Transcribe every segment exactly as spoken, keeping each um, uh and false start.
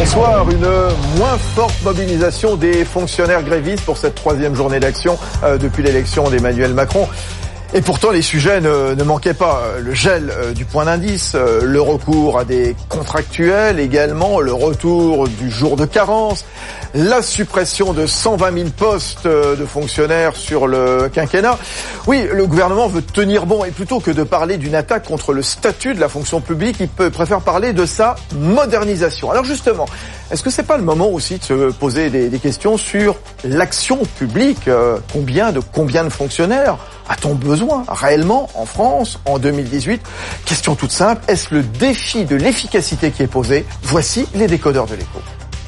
Bonsoir. Une moins forte mobilisation des fonctionnaires grévistes pour cette troisième journée d'action euh, depuis l'élection d'Emmanuel Macron. Et pourtant, les sujets ne, ne manquaient pas. Le gel euh, du point d'indice, euh, le recours à des contractuels également, le retour du jour de carence, la suppression de cent vingt mille postes euh, de fonctionnaires sur le quinquennat. Oui, le gouvernement veut tenir bon et plutôt que de parler d'une attaque contre le statut de la fonction publique, il peut, préfère parler de sa modernisation. Alors justement, est-ce que c'est pas le moment aussi de se poser des, des questions sur l'action publique? euh, Combien de combien de fonctionnaires a-t-on besoin réellement en France en deux mille dix-huit? Question toute simple, est-ce le défi de l'efficacité qui est posé? Voici les décodeurs de l'écho.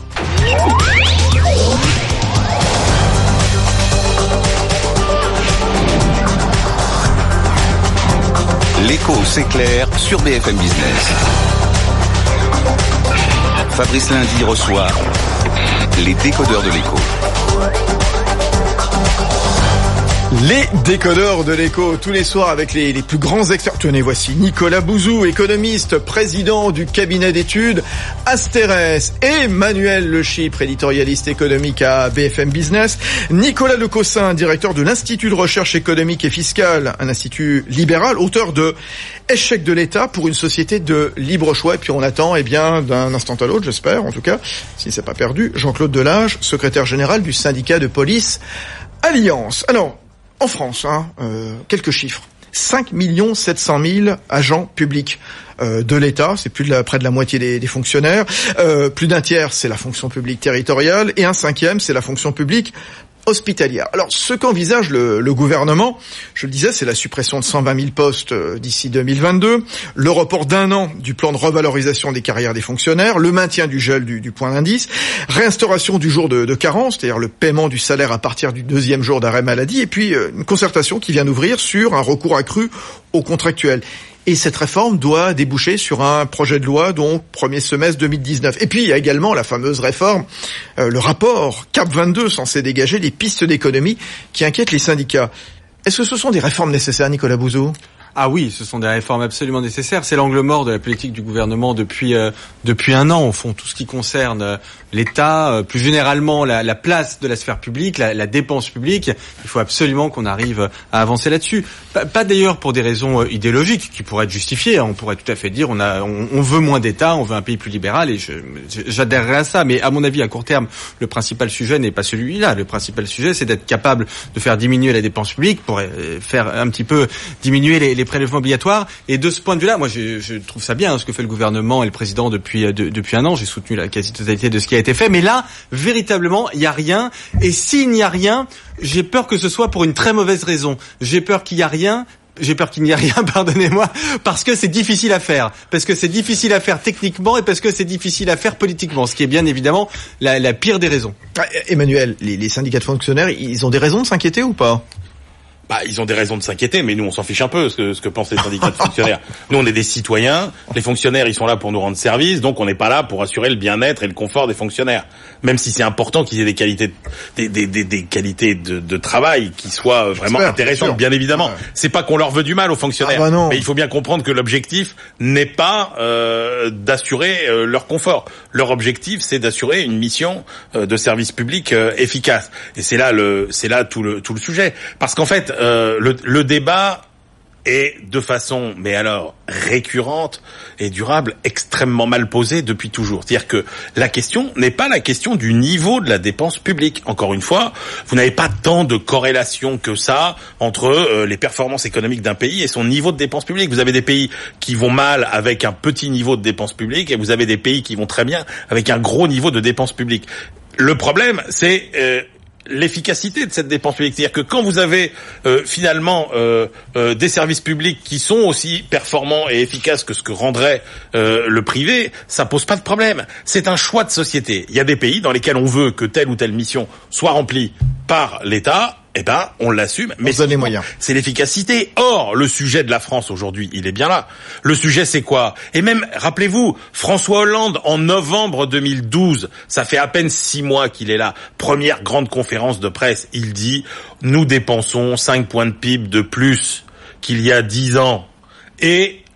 L'écho, c'est clair sur B F M Business. Fabrice Lundi reçoit les décodeurs de l'écho. Les décodeurs de l'écho, tous les soirs avec les, les plus grands experts. Tenez, voici Nicolas Bouzou, économiste, président du cabinet d'études Asterès, et Emmanuel Le Chypre, éditorialiste économique à B F M Business. Nicolas Lecossin, directeur de l'Institut de recherche économique et fiscale, un institut libéral, auteur de Échec de l'État pour une société de libre choix. Et puis on attend, eh bien, d'un instant à l'autre, j'espère, en tout cas, si c'est pas perdu, Jean-Claude Delage, secrétaire général du syndicat de police Alliance. Alors, en France, hein, euh, quelques chiffres. cinq millions sept cent mille agents publics euh, de l'État, c'est plus de la, près de la moitié des, des fonctionnaires. Euh, plus d'un tiers, c'est la fonction publique territoriale, et un cinquième, c'est la fonction publique hospitalière. Alors, ce qu'envisage le, le gouvernement, je le disais, c'est la suppression de cent vingt mille postes d'ici deux mille vingt-deux, le report d'un an du plan de revalorisation des carrières des fonctionnaires, le maintien du gel du, du point d'indice, réinstauration du jour de, de carence, c'est-à-dire le paiement du salaire à partir du deuxième jour d'arrêt maladie, et puis une concertation qui vient d'ouvrir sur un recours accru aux contractuels. Et cette réforme doit déboucher sur un projet de loi, donc premier semestre deux mille dix-neuf. Et puis il y a également la fameuse réforme, euh, le rapport C A P vingt-deux censé dégager des pistes d'économie qui inquiètent les syndicats. Est-ce que ce sont des réformes nécessaires, Nicolas Bouzou ? Ah oui, ce sont des réformes absolument nécessaires. C'est l'angle mort de la politique du gouvernement depuis euh, depuis un an, au fond, tout ce qui concerne euh, l'État, euh, plus généralement la, la place de la sphère publique, la, la dépense publique. Il faut absolument qu'on arrive à avancer là-dessus. Pas, pas d'ailleurs pour des raisons euh, idéologiques qui pourraient être justifiées. On pourrait tout à fait dire on a on, on veut moins d'État, on veut un pays plus libéral, et je, j'adhérerais à ça. Mais à mon avis, à court terme, le principal sujet n'est pas celui-là. Le principal sujet, c'est d'être capable de faire diminuer la dépense publique pour euh, faire un petit peu diminuer les, les prélèvements obligatoires. Et de ce point de vue-là, moi, je, je trouve ça bien, hein, ce que fait le gouvernement et le président depuis de, depuis un an. J'ai soutenu la quasi-totalité de ce qui a été fait. Mais là, véritablement, il n'y a rien. Et s'il n'y a rien, j'ai peur que ce soit pour une très mauvaise raison. J'ai peur qu'il n'y a rien. J'ai peur qu'il n'y ait rien, pardonnez-moi, parce que c'est difficile à faire. Parce que c'est difficile à faire techniquement et parce que c'est difficile à faire politiquement. Ce qui est bien évidemment la, la pire des raisons. Ah, Emmanuel, les, les syndicats de fonctionnaires, ils ont des raisons de s'inquiéter ou pas ? Bah, ils ont des raisons de s'inquiéter, mais nous, on s'en fiche un peu, ce que, ce que pensent les syndicats de fonctionnaires. Nous, on est des citoyens. Les fonctionnaires, ils sont là pour nous rendre service, donc on n'est pas là pour assurer le bien-être et le confort des fonctionnaires. Même si c'est important qu'ils aient des qualités, des, des, des, des qualités de, de travail qui soient vraiment J'espère, intéressantes, bien évidemment. Ouais. C'est pas qu'on leur veut du mal aux fonctionnaires. Ah bah non. Mais il faut bien comprendre que l'objectif n'est pas, euh, d'assurer euh, leur confort. Leur objectif, c'est d'assurer une mission euh, de service public euh, efficace. Et c'est là le, c'est là tout le, tout le sujet. Parce qu'en fait, Euh, le, le débat est de façon, mais alors récurrente et durable, extrêmement mal posé depuis toujours. C'est-à-dire que la question n'est pas la question du niveau de la dépense publique. Encore une fois, vous n'avez pas tant de corrélation que ça entre euh, les performances économiques d'un pays et son niveau de dépense publique. Vous avez des pays qui vont mal avec un petit niveau de dépense publique et vous avez des pays qui vont très bien avec un gros niveau de dépense publique. Le problème, c'est euh, l'efficacité de cette dépense publique. C'est-à-dire que quand vous avez euh, finalement euh, euh, des services publics qui sont aussi performants et efficaces que ce que rendrait euh, le privé, ça pose pas de problème. C'est un choix de société. Il y a des pays dans lesquels on veut que telle ou telle mission soit remplie par l'État. Eh ben, on l'assume, mais c'est les moyens. C'est l'efficacité. Or, le sujet de la France aujourd'hui, il est bien là. Le sujet, c'est quoi ? Et même, rappelez-vous, François Hollande, en novembre deux mille douze, ça fait à peine six mois qu'il est là, première grande conférence de presse, il dit « Nous dépensons cinq points de P I B de plus qu'il y a dix ans. » Et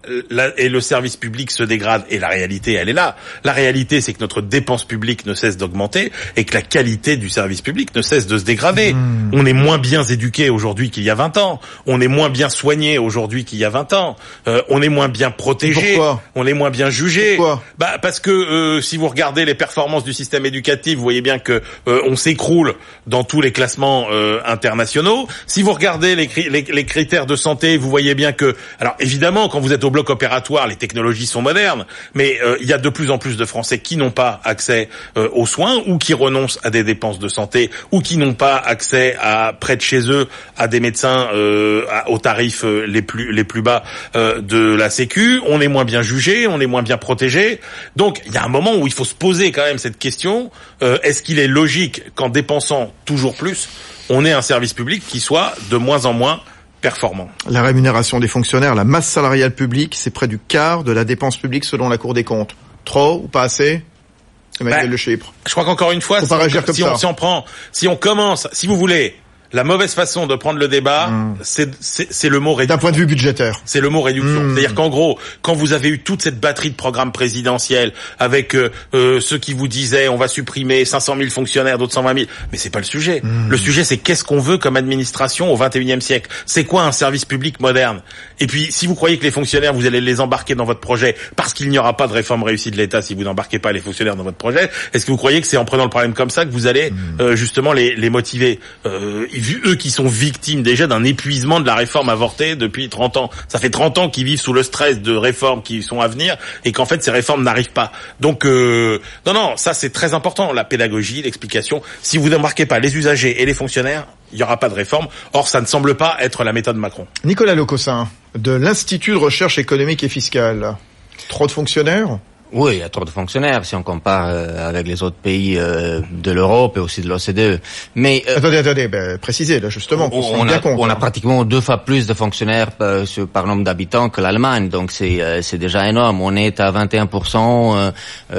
la, et le service public se dégrade. Et la réalité, elle est là. La réalité, c'est que notre dépense publique ne cesse d'augmenter et que la qualité du service public ne cesse de se dégrader. Mmh. On est moins bien éduqué aujourd'hui qu'il y a vingt ans. On est moins bien soigné aujourd'hui qu'il y a vingt ans. Euh, on est moins bien protégé. Pourquoi ? On est moins bien jugé. Pourquoi ? Bah parce que euh, si vous regardez les performances du système éducatif, vous voyez bien que euh, on s'écroule dans tous les classements euh, internationaux. Si vous regardez les, les, les critères de santé, vous voyez bien que, alors évidemment, quand vous êtes au bloc opératoire, les technologies sont modernes, mais euh, il y a de plus en plus de Français qui n'ont pas accès euh, aux soins ou qui renoncent à des dépenses de santé ou qui n'ont pas accès à près de chez eux à des médecins euh, à, aux tarifs euh, les plus les plus bas euh, de la Sécu. On est moins bien jugé, on est moins bien protégé. Donc il y a un moment où il faut se poser quand même cette question, euh, est-ce qu'il est logique qu'en dépensant toujours plus, on ait un service public qui soit de moins en moins performant? La rémunération des fonctionnaires, la masse salariale publique, c'est près du quart de la dépense publique selon la Cour des comptes. Trop ou pas assez? Emmanuel ben, Le Chypre. Je crois qu'encore une fois, Faut si, pas réagir comme si ça. on, si on prend, si on commence, si vous voulez, la mauvaise façon de prendre le débat, mmh. c'est, c'est, c'est le mot réduction. D'un point de vue budgétaire. C'est le mot réduction. Mmh. C'est-à-dire qu'en gros, quand vous avez eu toute cette batterie de programmes présidentiels avec euh, euh, ceux qui vous disaient on va supprimer cinq cent mille fonctionnaires, d'autres cent vingt mille, mais c'est pas le sujet. Mmh. Le sujet, c'est qu'est-ce qu'on veut comme administration au vingt et unième siècle. C'est quoi un service public moderne? Et puis, si vous croyez que les fonctionnaires, vous allez les embarquer dans votre projet parce qu'il n'y aura pas de réforme réussie de l'État si vous n'embarquez pas les fonctionnaires dans votre projet, est-ce que vous croyez que c'est en prenant le problème comme ça que vous allez mmh. euh, justement les, les motiver? euh, Vu eux qui sont victimes déjà d'un épuisement de la réforme avortée depuis trente ans. Ça fait trente ans qu'ils vivent sous le stress de réformes qui sont à venir et qu'en fait ces réformes n'arrivent pas. Donc euh, non non, ça c'est très important, la pédagogie, l'explication. Si vous n'embarquez pas les usagers et les fonctionnaires, il n'y aura pas de réforme. Or ça ne semble pas être la méthode Macron. Nicolas Lecossin, de l'Institut de recherche économique et fiscale. Trop de fonctionnaires ? Oui, il y a trop de fonctionnaires si on compare euh, avec les autres pays euh, de l'Europe et aussi de l'O C D E. Mais euh, attendez, attendez, ben, précisez là justement. On, on, a, compte, on hein. a pratiquement deux fois plus de fonctionnaires par, par nombre d'habitants que l'Allemagne, donc c'est euh, c'est déjà énorme. On est à vingt et un pour cent euh,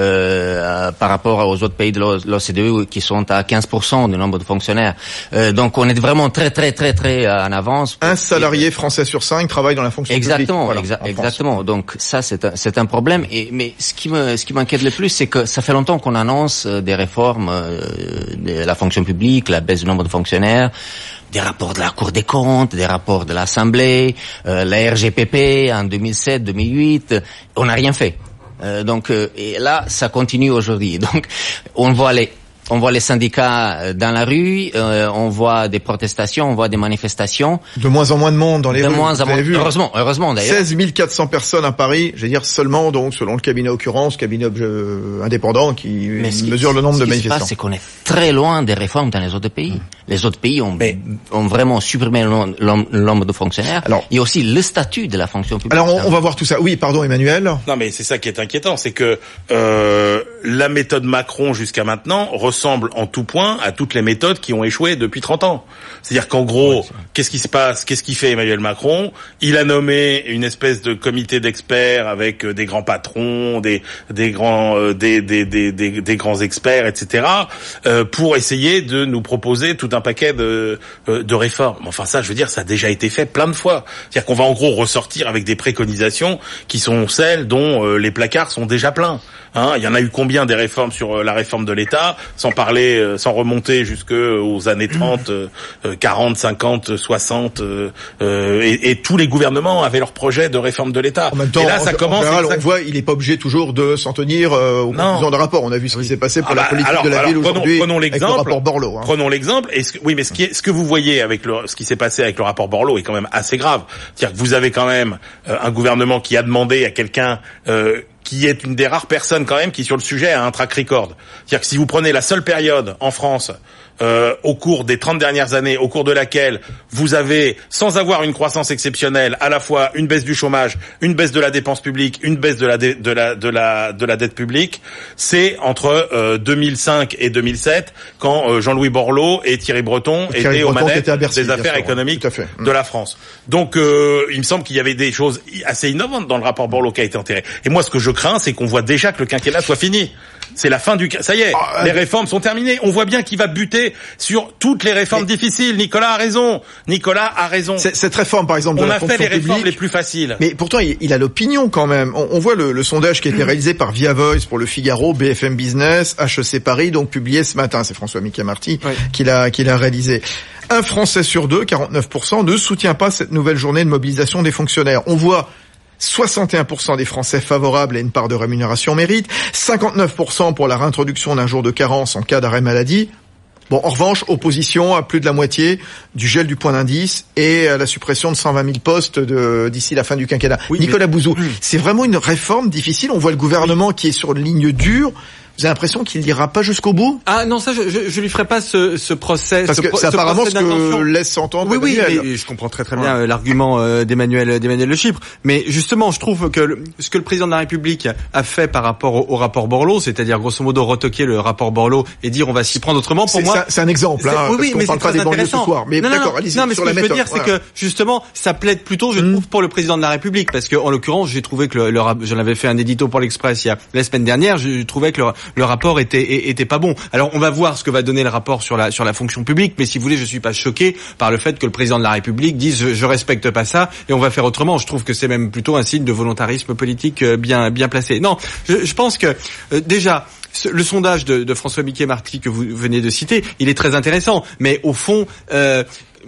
euh, par rapport aux autres pays de l'O C D E qui sont à quinze pour cent du nombre de fonctionnaires. Euh, donc on est vraiment très très très très en avance. Un salarié français sur cinq travaille dans la fonction exactement, publique. Voilà, exa- exactement. Donc ça c'est un, c'est un problème. Et mais ce qui me ce qui m'inquiète le plus, c'est que ça fait longtemps qu'on annonce des réformes euh, de la fonction publique, la baisse du nombre de fonctionnaires, des rapports de la Cour des comptes, des rapports de l'Assemblée, euh, la R G P P en deux mille sept, deux mille huit. On n'a rien fait. Euh, donc euh, et là, ça continue aujourd'hui. Donc on voit les On voit les syndicats dans la rue, euh, on voit des protestations, on voit des manifestations. De moins en moins de monde dans les de rues. De moins en moins. Heureusement, heureusement d'ailleurs. seize mille quatre cents personnes à Paris, je veux dire seulement donc selon le cabinet occurrence, cabinet euh, indépendant qui mesure le nombre de manifestants. Ce qui se passe, c'est qu'on est très loin des réformes dans les autres pays. Mmh. Les autres pays ont, Mais, ont vraiment supprimé le nombre de fonctionnaires. Alors, il y a aussi le statut de la fonction publique. Alors on, on va voir tout ça. Oui, pardon Emmanuel. Non mais c'est ça qui est inquiétant, c'est que euh, la méthode Macron jusqu'à maintenant ressemble en tout point à toutes les méthodes qui ont échoué depuis trente ans. C'est-à-dire qu'en gros, ouais, qu'est-ce qui se passe? Qu'est-ce qu'il fait Emmanuel Macron? Il a nommé une espèce de comité d'experts avec des grands patrons, des des grands euh, des, des des des des grands experts, et cetera euh, pour essayer de nous proposer tout un paquet de euh, de réformes. Enfin ça, je veux dire, ça a déjà été fait plein de fois. C'est-à-dire qu'on va en gros ressortir avec des préconisations qui sont celles dont euh, les placards sont déjà pleins. Hein, il y en a eu combien des réformes sur euh, la réforme de l'État, sans parler, euh, sans remonter jusque aux années trente, euh, quarante, cinquante, soixante, euh, euh, et, et tous les gouvernements avaient leur projet de réforme de l'État. En même temps, et là, ça en, commence. En général, exact... on voit, il est pas obligé toujours de s'en tenir euh, aux conclusions de rapport. On a vu ce qui s'est passé pour ah bah, la politique alors, de la alors, ville prenons, aujourd'hui prenons avec le rapport Borloo. Hein. Prenons l'exemple. Et ce, oui, mais ce qui est, ce que vous voyez avec le, ce qui s'est passé avec le rapport Borloo est quand même assez grave. C'est-à-dire que vous avez quand même euh, un gouvernement qui a demandé à quelqu'un euh, qui est une des rares personnes quand même qui sur le sujet a un track record. C'est-à-dire que si vous prenez la seule période en France euh, au cours des trente dernières années, au cours de laquelle vous avez, sans avoir une croissance exceptionnelle, à la fois une baisse du chômage, une baisse de la dépense publique, une baisse de la dé, de la de la de la dette publique, c'est entre euh, deux mille cinq et deux mille sept quand euh, Jean-Louis Borloo et Thierry Breton et étaient aux manettes des affaires économiques mmh. de la France. Donc euh, il me semble qu'il y avait des choses assez innovantes dans le rapport Borloo qui a été enterré. Et moi ce que je crains, c'est qu'on voit déjà que le quinquennat soit fini. C'est la fin du... Ça y est, ah, les euh... réformes sont terminées. On voit bien qu'il va buter sur toutes les réformes mais... difficiles. Nicolas a raison. Nicolas a raison. C'est, cette réforme, par exemple, de on la a fonction fait les réformes publique, les plus faciles. Mais pourtant, il, il a l'opinion quand même. On, on voit le, le sondage qui a été réalisé par Via Voice pour Le Figaro, B F M Business, H E C Paris, donc publié ce matin. C'est François-Michel Marty oui. qui l'a, qui l'a réalisé. Un Français sur deux, quarante-neuf pour cent, ne soutient pas cette nouvelle journée de mobilisation des fonctionnaires. On voit soixante et un pour cent des Français favorables à une part de rémunération mérite, cinquante-neuf pour cent pour la réintroduction d'un jour de carence en cas d'arrêt maladie. Bon, en revanche, opposition à plus de la moitié du gel du point d'indice et à la suppression de cent vingt mille postes de, d'ici la fin du quinquennat. Oui, Nicolas mais... Bouzou, c'est vraiment une réforme difficile. On voit le gouvernement oui. qui est sur une ligne dure. Vous avez l'impression qu'il n'ira pas jusqu'au bout? Ah non, ça, je, je, je lui ferai pas ce, ce procès. Parce ce que pro, c'est apparemment ce, ce que laisse entendre. Oui, oui, mais je comprends très très bien ouais. l'argument euh, d'Emmanuel, d'Emmanuel Le Chypre. Mais justement, je trouve que le, ce que le président de la République a fait par rapport au, au rapport Borloo, c'est-à-dire grosso modo retoquer le rapport Borloo et dire on va s'y prendre autrement, pour c'est, moi, ça, c'est un exemple. Hein, oui, oui, mais parle c'est pas très des banlieues ce soir. Mais non, d'accord, non, allez-y. Non, mais sur ce la que méthode, je veux dire, voilà. c'est que justement, ça plaide plutôt, je trouve, pour le président de la République, parce que en l'occurrence, j'ai trouvé que le, le j'en avais fait un édito pour l'Express il y a la semaine dernière, je trouvais que le, le rapport était était pas bon. Alors on va voir ce que va donner le rapport sur la sur la fonction publique, mais si vous voulez, je suis pas choqué par le fait que le président de la République dise je, je respecte pas ça et on va faire autrement. Je trouve que c'est même plutôt un signe de volontarisme politique bien bien placé. Non, je, je pense que euh, déjà le sondage de, de François-Michel Marty que vous venez de citer, il est très intéressant, mais au fond euh,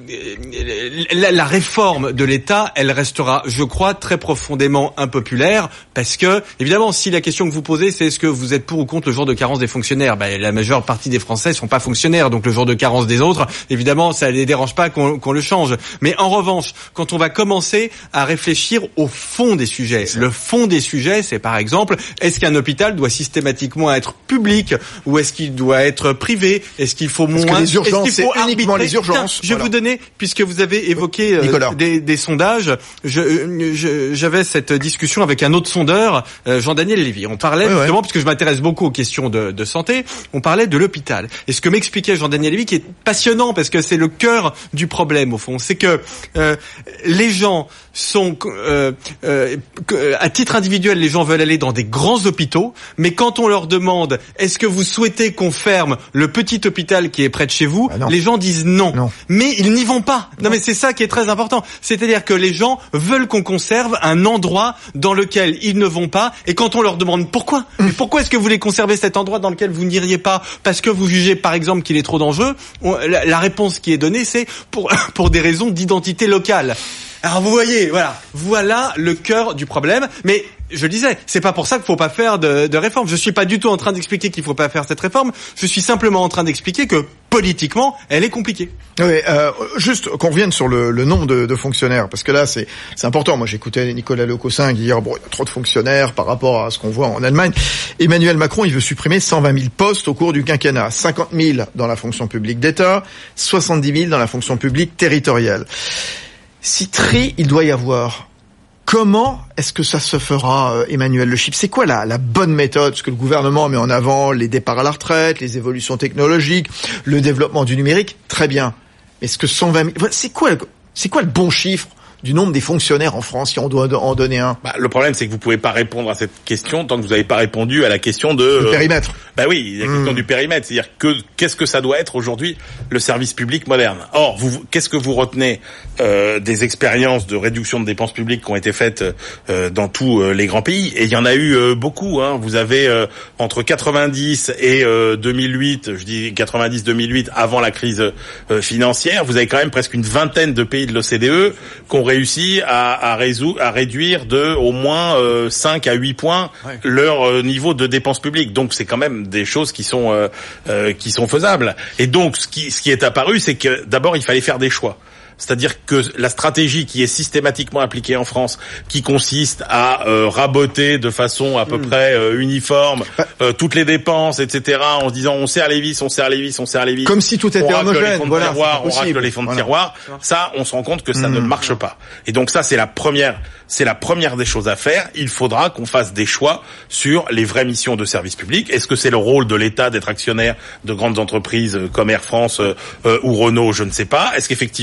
La, la réforme de l'État, elle restera, je crois, très profondément impopulaire parce que, évidemment, si la question que vous posez, c'est est-ce que vous êtes pour ou contre le jour de carence des fonctionnaires, ben, la majeure partie des Français sont pas fonctionnaires, donc le jour de carence des autres, évidemment, ça les dérange pas qu'on, qu'on le change. Mais en revanche, quand on va commencer à réfléchir au fond des sujets, le fond des sujets, c'est par exemple, est-ce qu'un hôpital doit systématiquement être public ou est-ce qu'il doit être privé? Est-ce qu'il faut moins? Parce que les urgences, est-ce qu'il faut c'est uniquement arbitrer? les urgences. Tiens, je vais voilà. vous donner, puisque vous avez évoqué euh, des, des sondages, je, je, j'avais cette discussion avec un autre sondeur, euh, Jean-Daniel Lévy. On parlait oui, justement, ouais. puisque je m'intéresse beaucoup aux questions de, de santé, on parlait de l'hôpital. Et ce que m'expliquait Jean-Daniel Lévy, qui est passionnant parce que c'est le cœur du problème au fond, c'est que euh, les gens sont, euh, euh, à titre individuel, les gens veulent aller dans des grands hôpitaux, mais quand on leur demande est-ce que vous souhaitez qu'on ferme le petit hôpital qui est près de chez vous, ah les gens disent non. non. Mais ils n'y vont pas. Non, mais c'est ça qui est très important. C'est-à-dire que les gens veulent qu'on conserve un endroit dans lequel ils ne vont pas, et quand on leur demande pourquoi, mais pourquoi est-ce que vous voulez conserver cet endroit dans lequel vous n'iriez pas parce que vous jugez par exemple qu'il est trop dangereux, on, la, la réponse qui est donnée c'est pour pour des raisons d'identité locale. Alors vous voyez, voilà, voilà le cœur du problème. Mais je le disais, c'est pas pour ça qu'il faut pas faire de, de réforme. Je suis pas du tout en train d'expliquer qu'il faut pas faire cette réforme. Je suis simplement en train d'expliquer que politiquement, elle est compliquée. Oui, euh, juste qu'on revienne sur le, le nombre de, de fonctionnaires, parce que là, c'est, c'est important. Moi, j'écoutais Nicolas Lecossin dire bon, il y a trop de fonctionnaires par rapport à ce qu'on voit en Allemagne. Emmanuel Macron, il veut supprimer cent vingt mille postes au cours du quinquennat, cinquante mille dans la fonction publique d'État, soixante-dix mille dans la fonction publique territoriale. Si tri il doit y avoir, comment est-ce que ça se fera, Emmanuel Le Chypre? C'est quoi la, la bonne méthode? Parce que le gouvernement met en avant les départs à la retraite, les évolutions technologiques, le développement du numérique, très bien. Est-ce que cent vingt mille, c'est quoi, c'est quoi le bon chiffre du nombre des fonctionnaires en France, si on doit en donner un? Bah, le problème, c'est que vous pouvez pas répondre à cette question tant que vous n'avez pas répondu à la question de... Le euh, périmètre. Bah oui, la question mmh. du périmètre. C'est-à-dire que, qu'est-ce que ça doit être aujourd'hui, le service public moderne? Or, vous, qu'est-ce que vous retenez euh, des expériences de réduction de dépenses publiques qui ont été faites euh, dans tous euh, les grands pays? Et il y en a eu euh, beaucoup, hein. Vous avez, euh, entre quatre-vingt-dix et euh, deux mille huit, je dis quatre-vingt-dix deux mille huit, avant la crise euh, financière, vous avez quand même presque une vingtaine de pays de l'O C D E qui ont réussi à, à, résoudre, à réduire de au moins euh, cinq à huit points ouais. leur euh, niveau de dépenses publiques. Donc c'est quand même des choses qui sont euh, euh, qui sont faisables. Et donc ce qui ce qui est apparu, c'est que d'abord il fallait faire des choix. C'est-à-dire que la stratégie qui est systématiquement appliquée en France, qui consiste à euh, raboter de façon à peu mmh. près euh, uniforme euh, toutes les dépenses, et cetera, en se disant on serre les vis, on serre les vis, on serre les vis, comme si tout était on homogène. Les fonds de voilà, tiroir, on racle les fonds de voilà. tiroir. Ça, on se rend compte que ça mmh. ne marche pas. Et donc ça, c'est la première, c'est la première des choses à faire. Il faudra qu'on fasse des choix sur les vraies missions de service public. Est-ce que c'est le rôle de l'État d'être actionnaire de grandes entreprises comme Air France euh, euh, ou Renault? Je ne sais pas. Est-ce qu'effectivement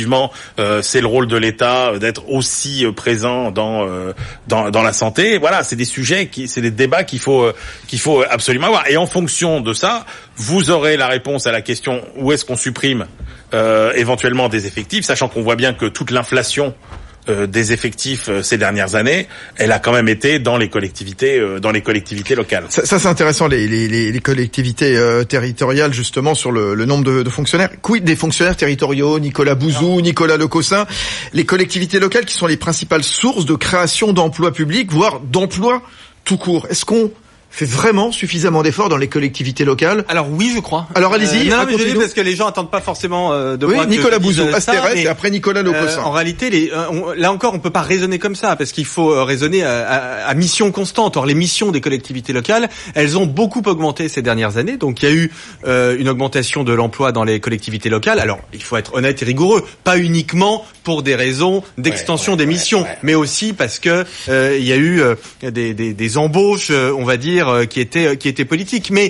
euh, c'est le rôle de l'État d'être aussi présent dans euh, dans dans la santé. Voilà, c'est des sujets qui c'est des débats qu'il faut euh, qu'il faut absolument avoir. Et en fonction de ça, vous aurez la réponse à la question où est-ce qu'on supprime euh, éventuellement des effectifs, sachant qu'on voit bien que toute l'inflation Euh, des effectifs euh, ces dernières années, elle a quand même été dans les collectivités, euh, dans les collectivités locales. Ça, ça c'est intéressant, les, les, les collectivités euh, territoriales justement sur le, le nombre de, de fonctionnaires. Quid des fonctionnaires territoriaux, Nicolas Bouzou, non. Nicolas Lecossin, les collectivités locales qui sont les principales sources de création d'emplois publics, voire d'emplois tout court. Est-ce qu'on fait vraiment suffisamment d'efforts dans les collectivités locales? Alors oui, je crois. Alors allez-y. Euh, non, mais je dis parce que les gens attendent pas forcément euh, de oui, moi Nicolas que Bouzou, Astérès, et et après Nicolas Lecossin. Euh, en réalité, les, euh, on, là encore, on peut pas raisonner comme ça parce qu'il faut euh, raisonner à, à, à mission constante. Or, les missions des collectivités locales, elles ont beaucoup augmenté ces dernières années. Donc, il y a eu euh, une augmentation de l'emploi dans les collectivités locales. Alors, il faut être honnête et rigoureux, pas uniquement pour des raisons d'extension ouais, ouais, des missions, ouais, ouais. mais aussi parce que euh, il y a eu euh, des, des, des embauches, euh, on va dire, euh, qui étaient qui étaient politiques. Mais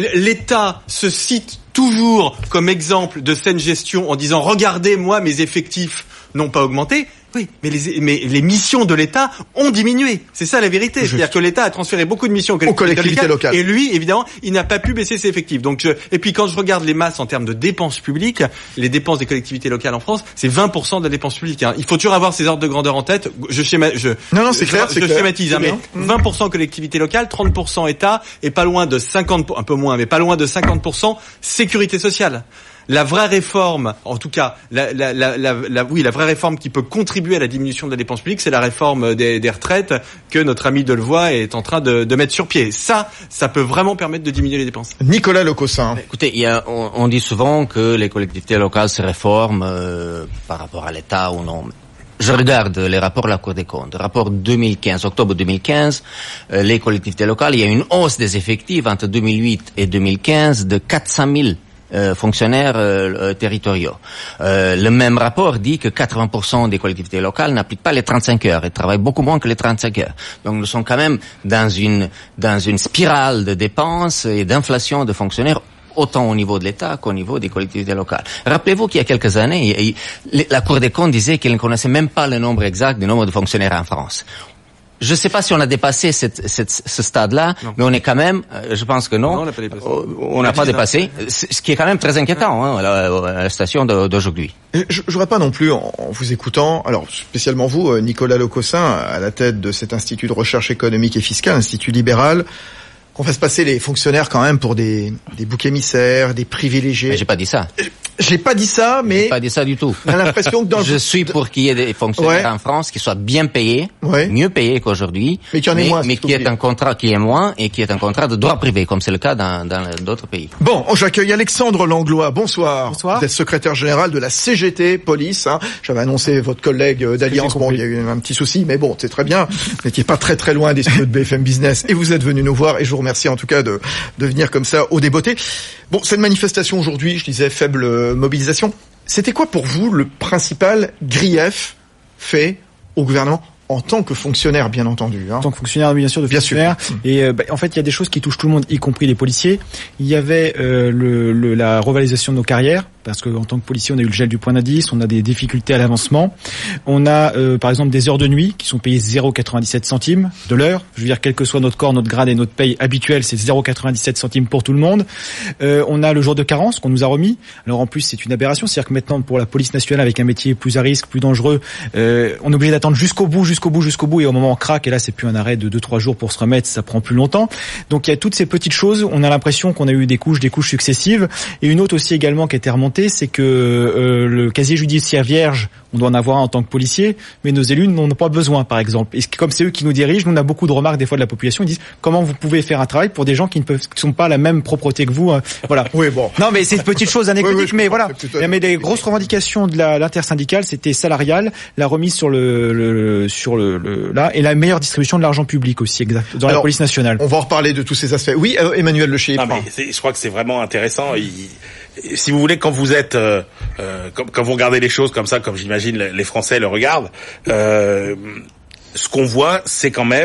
l'État se cite toujours comme exemple de saine gestion en disant « Regardez, moi, mes effectifs n'ont pas augmenté ». Oui, mais les, mais les missions de l'État ont diminué. C'est ça la vérité. Juste. C'est-à-dire que l'État a transféré beaucoup de missions aux collectivités, aux collectivités locales. Et lui, évidemment, il n'a pas pu baisser ses effectifs. Donc, je, et puis quand je regarde les masses en termes de dépenses publiques, les dépenses des collectivités locales en France, c'est vingt pour cent de la dépense publique. Hein. Il faut toujours avoir ces ordres de grandeur en tête. Je schéma, je, non, non, c'est je, clair, je, c'est je clair. schématise, hein, mais vingt pour cent collectivités locales, trente pour cent État, et pas loin de cinquante, un peu moins, mais pas loin de cinquante pour cent sécurité sociale. La vraie réforme, en tout cas, la, la, la, la, la, oui, la vraie réforme qui peut contribuer à la diminution de la dépense publique, c'est la réforme des, des retraites que notre ami Delevoye est en train de, de mettre sur pied. Ça, ça peut vraiment permettre de diminuer les dépenses. Nicolas Lecossin. Écoutez, il y a, on, on dit souvent que les collectivités locales se réforment euh, par rapport à l'État ou non. Je regarde les rapports de la Cour des comptes. Rapport deux mille quinze, octobre deux mille quinze, euh, les collectivités locales, il y a une hausse des effectifs entre deux mille huit et deux mille quinze de quatre cent mille Euh, fonctionnaires euh, territoriaux. Euh, le même rapport dit que quatre-vingts pour cent des collectivités locales n'appliquent pas les trente-cinq heures et travaillent beaucoup moins que les trente-cinq heures. Donc nous sommes quand même dans une dans une spirale de dépenses et d'inflation de fonctionnaires autant au niveau de l'État qu'au niveau des collectivités locales. Rappelez-vous qu'il y a quelques années, il, il, la Cour des comptes disait qu'elle ne connaissait même pas le nombre exact du nombre de fonctionnaires en France. Je ne sais pas si on a dépassé cette, cette, ce stade-là, non. mais on est quand même, je pense que non, non on n'a pas dépassé. On n'a pas dépassé, ce qui est quand même très inquiétant hein, à, la, à la station d'aujourd'hui. Je ne voudrais pas non plus, en, en vous écoutant, alors spécialement vous, Nicolas Lecossin, à la tête de cet institut de recherche économique et fiscale, institut libéral, qu'on fasse passer les fonctionnaires quand même pour des, des boucs émissaires, des privilégiés. Mais j'ai pas dit ça. J'ai pas dit ça, mais... J'ai pas dit ça du tout. On a l'impression que dans... Je suis pour qu'il y ait des fonctionnaires ouais. en France qui soient bien payés, ouais. mieux payés qu'aujourd'hui, mais qui en mais, moins, mais qui est un contrat qui est moins et qui est un contrat de droit privé, comme c'est le cas dans, dans d'autres pays. Bon, j'accueille Alexandre Langlois. Bonsoir. Bonsoir. Vous êtes secrétaire général de la C G T Police. Hein. J'avais annoncé votre collègue d'Alliance. Bon, il y a eu un petit souci, mais bon, c'est très bien. Vous n'étiez pas très très loin des studios de B F M Business et vous êtes venu nous voir et je vous remercie en tout cas de, de venir comme ça au débeauté. Bon, cette manifestation aujourd'hui, je disais faible mobilisation. C'était quoi pour vous le principal grief fait au gouvernement en tant que fonctionnaire, bien entendu hein. En tant que fonctionnaire, bien sûr, de bien fonctionnaire. Sûr. Et euh, bah, en fait, il y a des choses qui touchent tout le monde, y compris les policiers. Il y avait euh, le, le, la revalorisation de nos carrières, parce que en tant que policier, on a eu le gel du point d'indice, on a des difficultés à l'avancement. On a, euh, par exemple, des heures de nuit qui sont payées zéro virgule quatre-vingt-dix-sept centimes de l'heure. Je veux dire, quel que soit notre corps, notre grade et notre paye habituelle, c'est zéro virgule quatre-vingt-dix-sept centimes pour tout le monde. Euh, on a le jour de carence qu'on nous a remis. Alors en plus, c'est une aberration. C'est-à-dire que maintenant, pour la police nationale, avec un métier plus à risque, plus dangereux, euh, on est obligé d'attendre jusqu'au bout, jusqu'au bout, jusqu'au bout. Et au moment où on craque, et là, c'est plus un arrêt de deux trois jours pour se remettre, ça prend plus longtemps. Donc il y a toutes ces petites choses. On a l'impression qu'on a eu des couches, des couches successives. Et une autre aussi également qui a été remontée, c'est que Euh, le casier judiciaire vierge, on doit en avoir en tant que policier, mais nos élus n'en ont pas besoin, par exemple. Et comme c'est eux qui nous dirigent, nous on a beaucoup de remarques des fois de la population, ils disent comment vous pouvez faire un travail pour des gens qui ne peuvent, qui sont pas à la même propreté que vous. Hein. Voilà. Oui, bon. Non, mais c'est une petite chose anecdotique, oui, oui, mais voilà. Il y avait des grosses revendications de la, l'intersyndicale, c'était salarial, la remise sur le, le sur le, le là, et la meilleure distribution de l'argent public aussi, exact, dans Alors, la police nationale. On va en reparler de tous ces aspects. Oui, euh, Emmanuel Le Chip. Non, mais c'est, je crois que c'est vraiment intéressant. Il, si vous voulez, quand vous êtes, euh, euh, quand, quand vous regardez les choses comme ça, comme j'imagine les Français le regardent, euh, ce qu'on voit, c'est quand même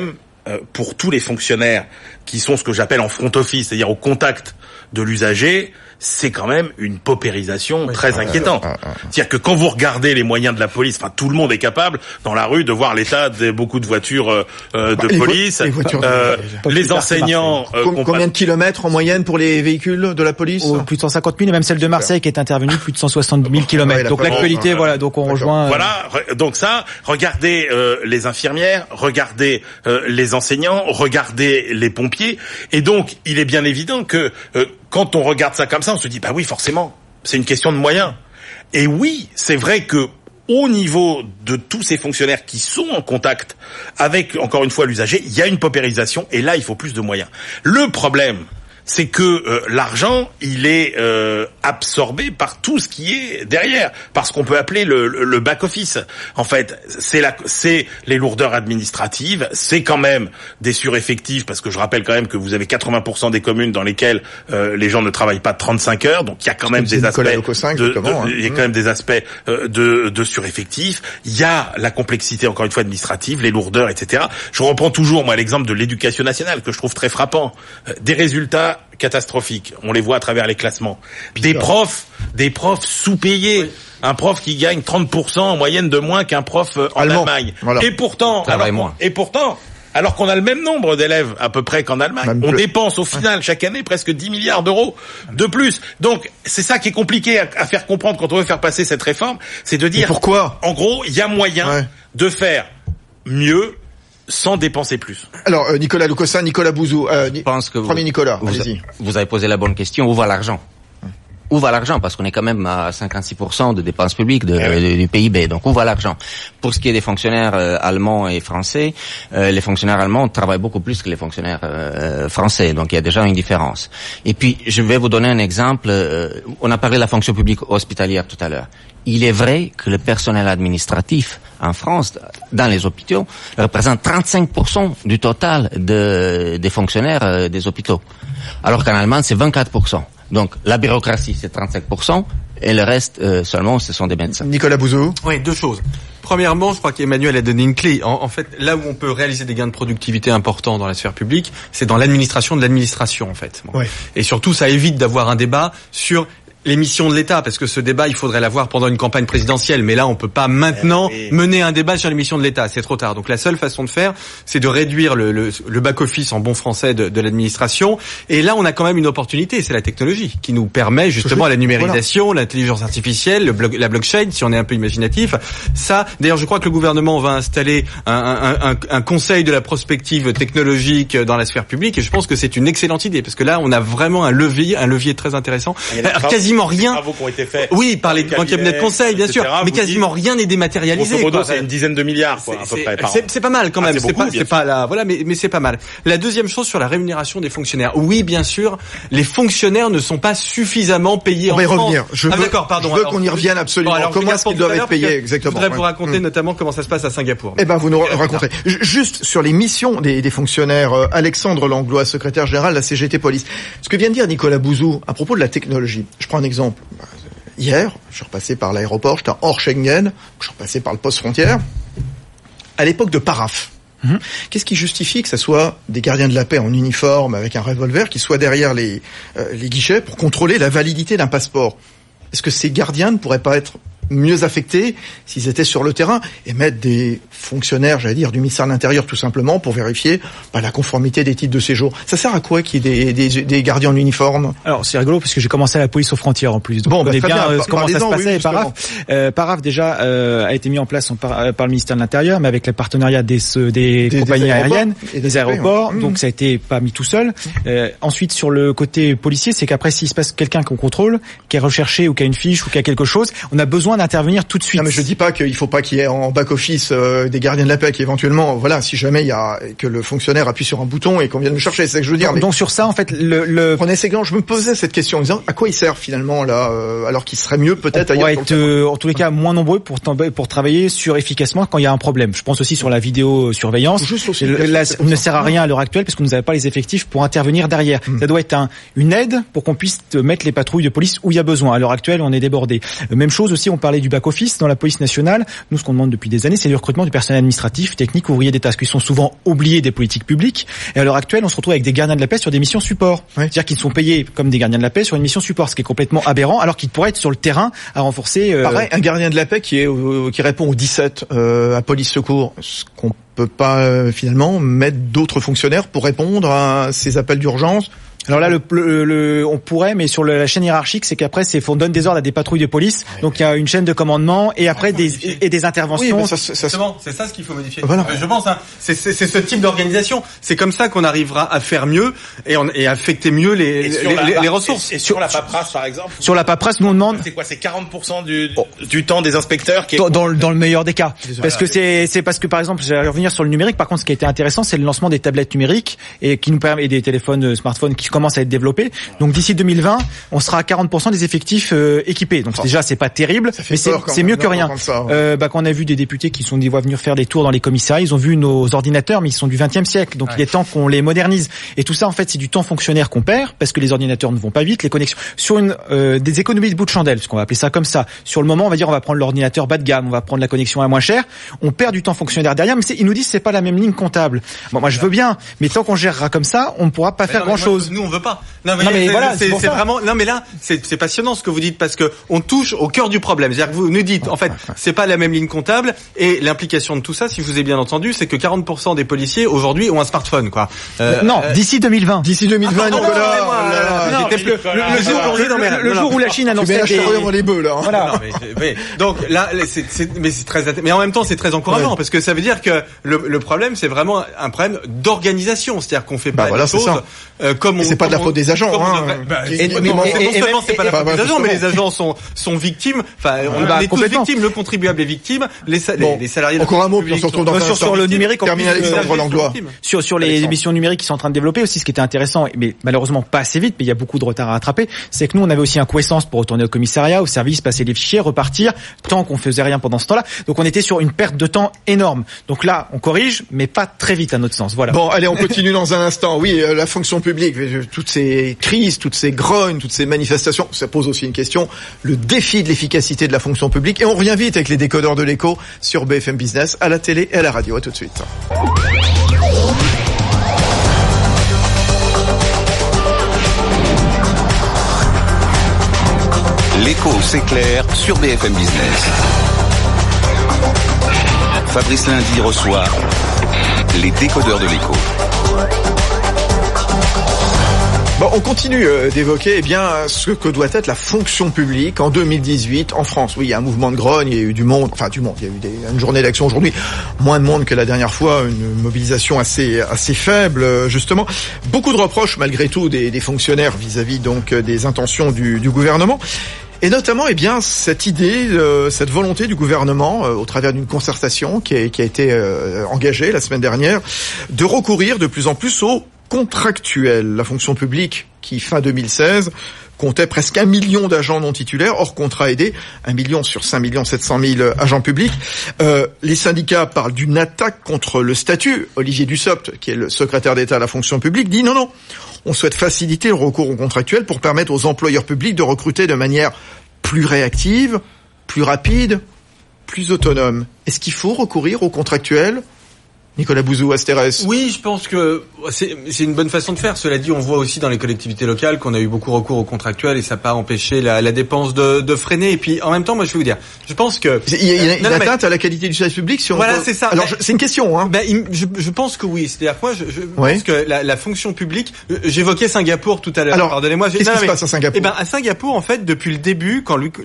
euh, pour tous les fonctionnaires qui sont ce que j'appelle en front office, c'est-à-dire au contact de l'usager, c'est quand même une paupérisation oui, très inquiétante. Euh, euh, euh, C'est-à-dire que quand vous regardez les moyens de la police, enfin tout le monde est capable dans la rue de voir l'état de beaucoup de voitures euh, bah, de les police, vo- les, voitures euh, de... les enseignants. Euh, Com- combien de kilomètres en moyenne pour les véhicules de la police? oh, Plus de cent cinquante mille, et même celle de Marseille qui est intervenue plus de cent soixante mille kilomètres. Ouais, donc l'actualité, euh, voilà, donc on D'accord. rejoint. Euh... Voilà, donc ça, regardez euh, les infirmières, regardez euh, les enseignants, regardez les pompiers, et donc il est bien évident que euh, quand on regarde ça comme ça, on se dit bah oui, forcément, c'est une question de moyens. Et oui, c'est vrai que au niveau de tous ces fonctionnaires qui sont en contact avec, encore une fois, l'usager, il y a une paupérisation, et là, il faut plus de moyens. Le problème, c'est que euh, l'argent, il est euh, absorbé par tout ce qui est derrière, par ce qu'on peut appeler le, le, le back-office. En fait, c'est la, c'est les lourdeurs administratives, c'est quand même des sureffectifs, parce que je rappelle quand même que vous avez quatre-vingts pour cent des communes dans lesquelles euh, les gens ne travaillent pas trente-cinq heures, donc il y a quand même des aspects, de, de, hein. il y a quand même des aspects euh, de, de sureffectifs. Il y a la complexité, encore une fois, administrative, les lourdeurs, et cetera. Je reprends toujours moi l'exemple de l'éducation nationale que je trouve très frappant. Euh, des résultats catastrophiques. On les voit à travers les classements. Des profs, des profs sous-payés. Oui. Un prof qui gagne trente pour cent en moyenne de moins qu'un prof en Allemand. Allemagne. Voilà. Et pourtant, alors qu'on, et pourtant, alors qu'on a le même nombre d'élèves à peu près qu'en Allemagne, même on plus. dépense au final chaque année presque dix milliards d'euros de plus. Donc c'est ça qui est compliqué à, à faire comprendre quand on veut faire passer cette réforme, c'est de dire. Et pourquoi ? En gros, il y a moyen ouais. de faire mieux sans dépenser plus. Alors, euh, Nicolas Loukosa, Nicolas Bouzou, euh, je pense que premier vous, Nicolas, vous, allez-y. Vous avez posé la bonne question, où va l'argent ? Où va l'argent ? Parce qu'on est quand même à cinquante-six pour cent de dépenses publiques de, oui. de, du P I B. Donc où va l'argent ? Pour ce qui est des fonctionnaires euh, allemands et français, euh, les fonctionnaires allemands travaillent beaucoup plus que les fonctionnaires euh, français. Donc il y a déjà une différence. Et puis je vais vous donner un exemple. Euh, on a parlé de la fonction publique hospitalière tout à l'heure. Il est vrai que le personnel administratif en France, dans les hôpitaux, représente trente-cinq pour cent du total de, des fonctionnaires euh, des hôpitaux. Alors qu'en Allemagne, c'est vingt-quatre pour cent. Donc la bureaucratie, c'est trente-cinq pour cent, et le reste euh, seulement, ce sont des médecins. Nicolas Bouzou. Oui, deux choses. Premièrement, je crois qu'Emmanuel a donné une clé. En, en fait, là où on peut réaliser des gains de productivité importants dans la sphère publique, c'est dans l'administration de l'administration, en fait. Bon. Ouais. Et surtout, ça évite d'avoir un débat sur les missions de l'État, parce que ce débat, il faudrait l'avoir pendant une campagne présidentielle. Mais là, on peut pas maintenant oui. mener un débat sur les missions de l'État. C'est trop tard. Donc la seule façon de faire, c'est de réduire le, le, le back-office en bon français de, de l'administration. Et là, on a quand même une opportunité. C'est la technologie qui nous permet justement la numérisation, voilà. l'intelligence artificielle, le blog, la blockchain, si on est un peu imaginatif. Ça, d'ailleurs, je crois que le gouvernement va installer un, un, un, un conseil de la prospective technologique dans la sphère publique. Et je pense que c'est une excellente idée, parce que là, on a vraiment un levier, un levier très intéressant. Alors, quasiment rien. Travaux qui ont été faits oui, par les grands cabinets de conseil, bien sûr, mais quasiment dites, rien n'est dématérialisé. Grosso modo, c'est une dizaine de milliards, quoi, à peu près. Par c'est, c'est pas mal quand même. Ah, c'est c'est beaucoup, pas, c'est pas la, voilà, mais, mais c'est pas mal. La deuxième chose sur la rémunération des fonctionnaires. Oui, bien sûr, les fonctionnaires ne sont pas suffisamment payés en France. On va y revenir. Je ah, veux, d'accord, pardon. Je veux alors, qu'on y revienne absolument. Bon, alors, comment est-ce qu'ils doivent être payés exactement? Je voudrais ouais. vous raconter mmh. notamment comment ça se passe à Singapour. Eh ben, vous nous raconterez. Juste sur les missions des, des fonctionnaires, euh, Alexandre Langlois, secrétaire général de la C G T Police. Ce que vient de dire Nicolas Bouzou à propos de la technologie. Je prends un exemple. Hier, je suis repassé par l'aéroport, j'étais hors Schengen, je suis repassé par le poste frontière. À l'époque de Paraf, mmh. qu'est-ce qui justifie que ça soit des gardiens de la paix en uniforme avec un revolver qui soient derrière les, euh, les guichets pour contrôler la validité d'un passeport? Est-ce que ces gardiens ne pourraient pas être mieux affectés s'ils étaient sur le terrain et mettre des fonctionnaires, j'allais dire, du ministère de l'Intérieur tout simplement pour vérifier bah, la conformité des titres de séjour? Ça sert à quoi qu'il y ait des, des, des gardiens en uniforme? Alors c'est rigolo parce que j'ai commencé à la police aux frontières en plus. Donc bon, on connaît bah, bien, bien euh, comment ça se passait. Oui, et Paraf, euh, Paraf déjà euh, a été mis en place en par, par le ministère de l'Intérieur, mais avec le partenariat des, des, des compagnies des aériennes et des aéroports. Mmh. Donc ça a été pas mis tout seul. Euh, ensuite sur le côté policier, c'est qu'après s'il se passe quelqu'un qu'on contrôle, qui est recherché ou qui a une fiche ou qui a quelque chose, on a besoin d'intervenir tout de suite. Non, mais je dis pas qu'il faut pas qu'il y ait en back-office euh, des gardiens de la paix qui éventuellement, voilà, si jamais il y a que le fonctionnaire appuie sur un bouton et qu'on vienne le chercher, c'est ce que je veux dire. Donc, mais donc sur ça, en fait, le, le... prenez ces gants. Je me posais cette question en disant à quoi ils servent finalement là, euh, alors qu'il serait mieux peut-être ailleurs. Être, euh, en tous les cas, moins nombreux pour pour travailler sur efficacement quand il y a un problème. Je pense aussi sur la vidéosurveillance. Juste aussi, le, la, ne ça. sert à rien à l'heure actuelle parce que nous n'avons pas les effectifs pour intervenir derrière. Hum. Ça doit être un, une aide pour qu'on puisse mettre les patrouilles de police où il y a besoin. À l'heure actuelle, on est débordé. Même chose aussi, on parlé du back-office dans la police nationale. Nous, ce qu'on demande depuis des années, c'est le recrutement du personnel administratif, technique, ouvrier d'État, parce qu'ils sont souvent oubliés des politiques publiques. Et à l'heure actuelle, on se retrouve avec des gardiens de la paix sur des missions support. Oui. C'est-à-dire qu'ils sont payés comme des gardiens de la paix sur une mission support, ce qui est complètement aberrant, alors qu'ils pourraient être sur le terrain à renforcer... Euh... Pareil, un gardien de la paix qui est euh, qui répond au dix-sept euh, à police secours, ce qu'on peut pas euh, finalement mettre d'autres fonctionnaires pour répondre à ces appels d'urgence. Alors là, le, le, le, on pourrait, mais sur le, la chaîne hiérarchique, c'est qu'après, c'est on donne des ordres à des patrouilles de police. Ouais, donc il y a une chaîne de commandement et après des et, et des interventions. Oui, ça, ça, ça, c'est ça ce qu'il faut modifier. Voilà. Je pense, hein, c'est, c'est, c'est ce type d'organisation. C'est comme ça qu'on arrivera à faire mieux et, on, et affecter mieux les, les, la, les, les ressources. Et, et sur la paperasse, par exemple. Sur la paperasse, nous on demande. C'est quoi, c'est quarante pour cent du oh. du temps des inspecteurs qui est dans, dans, dans le meilleur des cas. Parce que c'est c'est parce que par exemple, j'allais revenir sur le numérique. Par contre, ce qui a été intéressant, c'est le lancement des tablettes numériques et qui nous permet et des téléphones, smartphones qui commencent à être développés. Donc d'ici deux mille vingt, on sera à quarante pour cent des effectifs euh, équipés. Donc oh. déjà c'est pas terrible, mais c'est, c'est mieux que rien. Ça, ouais. euh, bah, quand on a vu des députés qui sont dit voient venir faire des tours dans les commissariats, ils ont vu nos ordinateurs, mais ils sont du vingtième siècle. Donc ouais. il est temps qu'on les modernise. Et tout ça en fait c'est du temps fonctionnaire qu'on perd parce que les ordinateurs ne vont pas vite, les connexions sur une euh, des économies de bout de chandelle, ce qu'on va appeler ça comme ça. Sur le moment, on va dire on va prendre l'ordinateur bas de gamme, on va prendre la connexion à moins cher. On perd du temps fonctionnaire derrière, mais c'est, ils nous disent c'est pas la même ligne comptable. Bon, moi je veux bien, mais tant qu'on gérera comme ça, on ne pourra pas mais faire non, grand moi, chose. Nous on veut pas. Non mais, non, mais voilà, c'est, c'est, c'est vraiment non mais là c'est, c'est passionnant ce que vous dites parce que on touche au cœur du problème. C'est-à-dire que vous nous dites en fait c'est pas la même ligne comptable et l'implication de tout ça, si je vous ai bien entendu, c'est que quarante pour cent des policiers aujourd'hui ont un smartphone quoi. Euh, non, euh, d'ici deux mille vingt. D'ici deux mille vingt, ah, Nicolas. Non, moi, non, le, le, le jour, le, le jour où la Chine annonçait des dans les bœufs là. Hein. Voilà. Non, mais, mais, donc là c'est, c'est mais c'est très mais en même temps c'est très encourageant ouais. parce que ça veut dire que le, le problème c'est vraiment un problème d'organisation, c'est-à-dire qu'on fait pas bah, voilà, les choses euh, comme on. C'est pas de la faute des agents. Non seulement c'est pas la faute des agents, mais les agents sont sont victimes. Enfin, on bah, est tous victimes. Le contribuable est victime. Les, bon, les salariés. Encore un mot, puis on se retrouve dans sur, sur le numérique. Termine Alexandre Langlois. Sur sur les émissions numériques qui sont en train de développer aussi, ce qui était intéressant, mais malheureusement pas assez vite, mais il y a beaucoup de retard à rattraper. C'est que nous, on avait aussi un coessence pour retourner au commissariat, au service, passer les fichiers, repartir, tant qu'on faisait rien pendant ce temps-là. Donc on était sur une perte de temps énorme. Donc là, on corrige, mais pas très vite à notre sens. Voilà. Bon, allez, on continue dans un instant. Oui, euh, la fonction publique, toutes ces crises, toutes ces grognes, toutes ces manifestations, ça pose aussi une question, le défi de l'efficacité de la fonction publique. Et on revient vite avec les décodeurs de l'écho sur B F M Business, à la télé et à la radio. À tout de suite. L'écho s'éclaire sur B F M Business. Fabrice Lundi reçoit les décodeurs de l'écho. Bon, on continue euh, d'évoquer eh bien ce que doit être la fonction publique en deux mille dix-huit en France. Oui, il y a un mouvement de grogne, il y a eu du monde, enfin du monde, il y a eu des, une journée d'action aujourd'hui, moins de monde que la dernière fois, une mobilisation assez assez faible justement. Beaucoup de reproches malgré tout des, des fonctionnaires vis-à-vis donc des intentions du, du gouvernement. Et notamment, eh bien, cette idée, euh, cette volonté du gouvernement, euh, au travers d'une concertation qui a, qui a été euh, engagée la semaine dernière, de recourir de plus en plus aux contractuels. La fonction publique, qui fin deux mille seize comptait presque un million d'agents non titulaires, hors contrat aidé, un million sur cinq millions sept cent mille agents publics. Euh, les syndicats parlent d'une attaque contre le statut. Olivier Dussopt, qui est le secrétaire d'État à la fonction publique, dit non, non. On souhaite faciliter le recours aux contractuels pour permettre aux employeurs publics de recruter de manière plus réactive, plus rapide, plus autonome. Est-ce qu'il faut recourir aux contractuels ? Nicolas Bouzou, Asterès. Oui, je pense que c'est, c'est une bonne façon de faire. Cela dit, on voit aussi dans les collectivités locales qu'on a eu beaucoup recours aux contractuels et ça n'a pas empêché la, la dépense de, de freiner. Et puis, en même temps, moi, je vais vous dire, je pense que... Il y a, il y a une non, atteinte mais... à la qualité du service public sur... Voilà, c'est ça. Alors, mais, je, c'est une question, hein. Ben, je, je pense que oui. C'est-à-dire que moi, je, je ouais. pense que la, la fonction publique... J'évoquais Singapour tout à l'heure. Alors, pardonnez-moi. Qu'est-ce non, qui mais, se passe à Singapour? Eh ben, à Singapour, en fait, depuis le début, quand Lee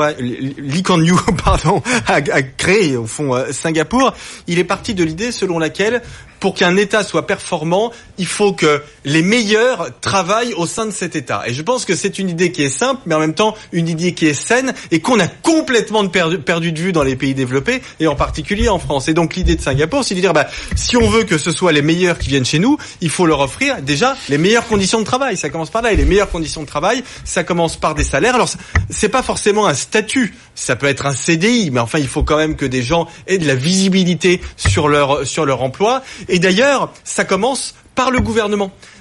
Kuan Yew, pardon, a, a créé, au fond, euh, Singapour, il est parti de l'idée selon laquelle... pour qu'un État soit performant, il faut que les meilleurs travaillent au sein de cet État. Et je pense que c'est une idée qui est simple, mais en même temps une idée qui est saine et qu'on a complètement perdu, perdu de vue dans les pays développés et en particulier en France. Et donc l'idée de Singapour, c'est de dire, bah, si on veut que ce soit les meilleurs qui viennent chez nous, il faut leur offrir déjà les meilleures conditions de travail. Ça commence par là. Et les meilleures conditions de travail, ça commence par des salaires. Alors c'est pas forcément un statut, ça peut être un C D I, mais enfin il faut quand même que des gens aient de la visibilité sur leur sur leur emploi. Et d'ailleurs, ça commence par le gouvernement.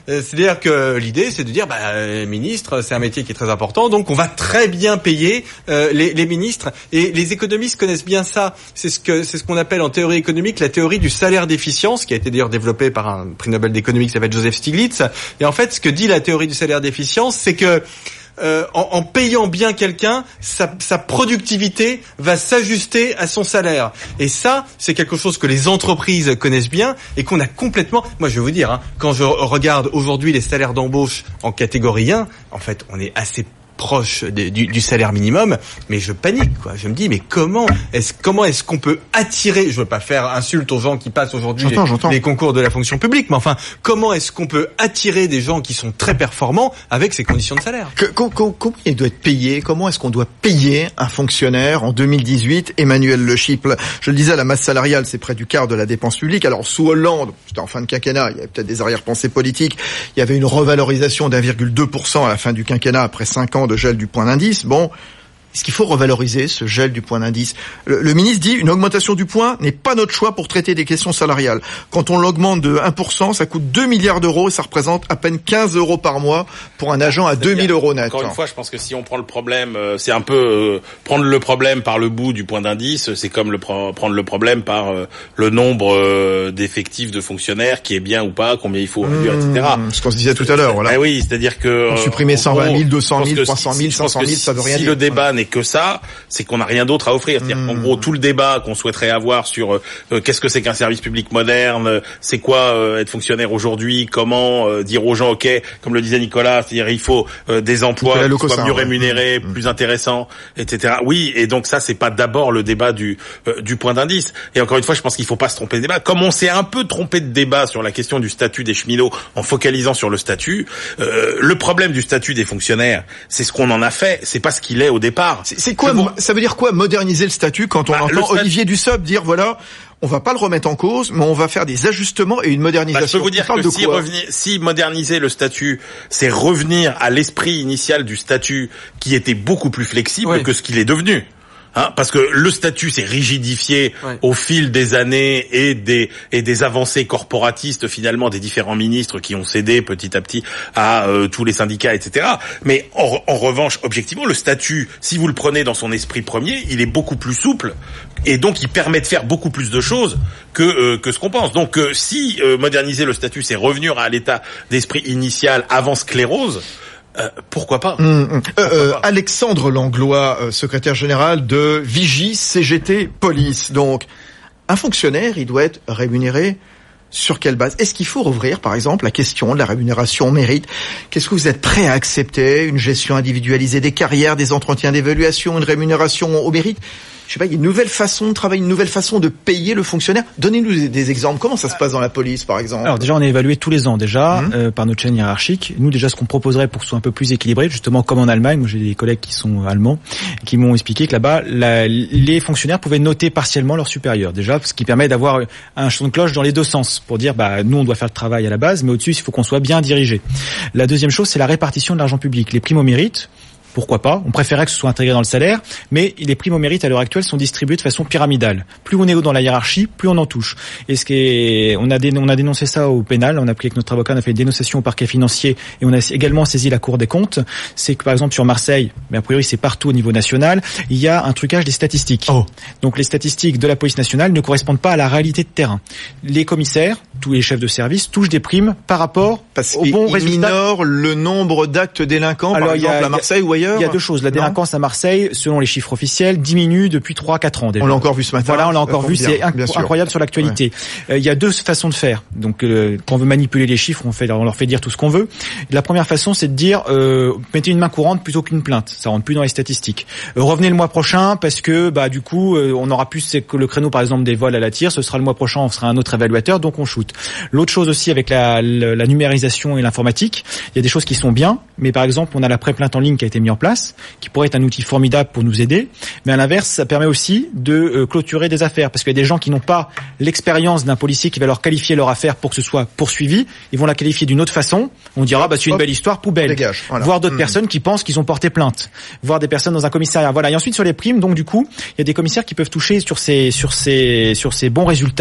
C'est-à-dire que l'idée, c'est de dire, bah, ministre, c'est un métier qui est très important, donc on va très bien payer euh, les, les ministres. Et les économistes connaissent bien ça. C'est ce que c'est ce qu'on appelle en théorie économique la théorie du salaire d'efficience, qui a été d'ailleurs développée par un prix Nobel d'économie qui s'appelle Joseph Stiglitz. Et en fait, ce que dit la théorie du salaire d'efficience, c'est que Euh, en, en payant bien quelqu'un, sa, sa productivité va s'ajuster à son salaire. Et ça, c'est quelque chose que les entreprises connaissent bien et qu'on a complètement... Moi, je vais vous dire, hein, quand je regarde aujourd'hui les salaires d'embauche en catégorie un, en fait, on est assez proche de, du, du salaire minimum, mais je panique, quoi. Je me dis, mais comment est-ce comment est-ce qu'on peut attirer, je veux pas faire insulte aux gens qui passent aujourd'hui j'entends, les, j'entends. les concours de la fonction publique, mais enfin, comment est-ce qu'on peut attirer des gens qui sont très performants avec ces conditions de salaire? Que, co, co, comment il doit être payé? Comment est-ce qu'on doit payer un fonctionnaire en deux mille dix-huit? Emmanuel Le Chypre, je le disais, la masse salariale, c'est près du quart de la dépense publique. Alors, sous Hollande, c'était en fin de quinquennat, il y avait peut-être des arrière-pensées politiques, il y avait une revalorisation d'un virgule deux pour cent à la fin du quinquennat après cinq ans de gel du point d'indice. Bon, est-ce qu'il faut revaloriser ce gel du point d'indice? le, le ministre dit une augmentation du point n'est pas notre choix pour traiter des questions salariales. Quand on l'augmente de un pour cent, ça coûte deux milliards d'euros et ça représente à peine quinze euros par mois pour un agent à deux mille euros net. Encore une fois, je pense que si on prend le problème, euh, c'est un peu euh, prendre le problème par le bout du point d'indice, c'est comme le pre- prendre le problème par euh, le nombre euh, d'effectifs de fonctionnaires qui est bien ou pas, combien il faut réduire, mmh, et cetera. Ce qu'on se disait tout à l'heure, voilà. Ben oui, c'est-à-dire que on supprimer cent vingt mille, deux cent mille, trois cent mille, si, cinq cent mille, ça veut rien si dire. Si le débat n'est que ça, c'est qu'on n'a rien d'autre à offrir. C'est-à-dire mmh. qu'en gros, tout le débat qu'on souhaiterait avoir sur euh, qu'est-ce que c'est qu'un service public moderne, c'est quoi euh, être fonctionnaire aujourd'hui, comment euh, dire aux gens, ok, comme le disait Nicolas, c'est-à-dire il faut euh, des emplois qui soient mieux ouais. rémunérés, mmh. plus intéressants, et cetera. Oui, et donc ça, c'est pas d'abord le débat du euh, du point d'indice. Et encore une fois, je pense qu'il faut pas se tromper de débat. Comme on s'est un peu trompé de débat sur la question du statut des cheminots en focalisant sur le statut, euh, le problème du statut des fonctionnaires, c'est ce qu'on en a fait, c'est pas ce qu'il est au départ. C'est, c'est quoi, bon, ça veut dire quoi moderniser le statut quand on bah, entend statu... Olivier Dussopt dire voilà, on va pas le remettre en cause, mais on va faire des ajustements et une modernisation. Bah, je peux vous dire que si, revenir, si moderniser le statut, c'est revenir à l'esprit initial du statut qui était beaucoup plus flexible oui. que ce qu'il est devenu. Hein, parce que le statut s'est rigidifié ouais. au fil des années et des et des avancées corporatistes finalement des différents ministres qui ont cédé petit à petit à euh, tous les syndicats, et cetera. Mais en, en revanche, objectivement, le statut, si vous le prenez dans son esprit premier, il est beaucoup plus souple et donc il permet de faire beaucoup plus de choses que euh, que ce qu'on pense. Donc euh, si euh, moderniser le statut, c'est revenir à l'état d'esprit initial avant sclérose. Euh, pourquoi pas, mmh, mmh. pourquoi euh, pas Alexandre Langlois, euh, secrétaire général de Vigie C G T Police. Donc, un fonctionnaire, il doit être rémunéré sur quelle base? Est-ce qu'il faut rouvrir, par exemple, la question de la rémunération au mérite? Qu'est-ce que vous êtes prêt à accepter? Une gestion individualisée des carrières, des entretiens d'évaluation, une rémunération au mérite? Je sais pas, il y a une nouvelle façon de travailler, une nouvelle façon de payer le fonctionnaire. Donnez-nous des, des exemples. Comment ça se passe dans la police, par exemple? Alors déjà, on est évalué tous les ans déjà mmh. euh, par notre chaîne hiérarchique. Nous, déjà, ce qu'on proposerait pour que ce soit un peu plus équilibré, justement comme en Allemagne, moi j'ai des collègues qui sont allemands, qui m'ont expliqué que là-bas, la, les fonctionnaires pouvaient noter partiellement leurs supérieurs. Déjà, ce qui permet d'avoir un son de cloche dans les deux sens pour dire, bah nous, on doit faire le travail à la base, mais au-dessus, il faut qu'on soit bien dirigé. La deuxième chose, c'est la répartition de l'argent public. Les primes au mérite. Pourquoi pas? On préférait que ce soit intégré dans le salaire, mais les primes au mérite à l'heure actuelle sont distribuées de façon pyramidale. Plus on est haut dans la hiérarchie, plus on en touche. Et ce qui est, on a, dé, on a dénoncé ça au pénal, on a pris avec notre avocat, on a fait une dénonciation au parquet financier et on a également saisi la Cour des comptes. C'est que par exemple sur Marseille, mais a priori c'est partout au niveau national, il y a un trucage des statistiques. Oh. Donc les statistiques de la police nationale ne correspondent pas à la réalité de terrain. Les commissaires, tous les chefs de service touchent des primes par rapport Parce au bon résultat. Minore le nombre d'actes délinquants, Alors, par exemple a, à Marseille ou ailleurs. Il y a deux choses. La délinquance non. à Marseille, selon les chiffres officiels, diminue depuis trois à quatre ans déjà. On l'a encore vu ce matin. Voilà, on l'a encore vu. Bien, c'est inc- incroyable sur l'actualité. Ouais. Euh, il y a deux façons de faire. Donc, euh, quand on veut manipuler les chiffres, on, fait, on leur fait dire tout ce qu'on veut. La première façon, c'est de dire euh, mettez une main courante plutôt qu'une plainte. Ça rentre plus dans les statistiques. Euh, revenez le mois prochain parce que bah du coup, euh, on aura plus c'est que le créneau par exemple des vols à la tire. Ce sera le mois prochain, on sera un autre évaluateur, donc on shoot. L'autre chose aussi avec la, la, la numérisation et l'informatique, il y a des choses qui sont bien, mais par exemple, on a la pré-plainte en ligne qui a été mise en place, qui pourrait être un outil formidable pour nous aider, mais à l'inverse, ça permet aussi de euh, clôturer des affaires, parce qu'il y a des gens qui n'ont pas l'expérience d'un policier qui va leur qualifier leur affaire pour que ce soit poursuivi, ils vont la qualifier d'une autre façon, on dira bah c'est une belle histoire, poubelle. Dégage, voilà. Voir d'autres mmh. personnes qui pensent qu'ils ont porté plainte, voir des personnes dans un commissariat, voilà. Et ensuite sur les primes, donc du coup, il y a des commissaires qui peuvent toucher sur ces sur ces sur ces bons résultats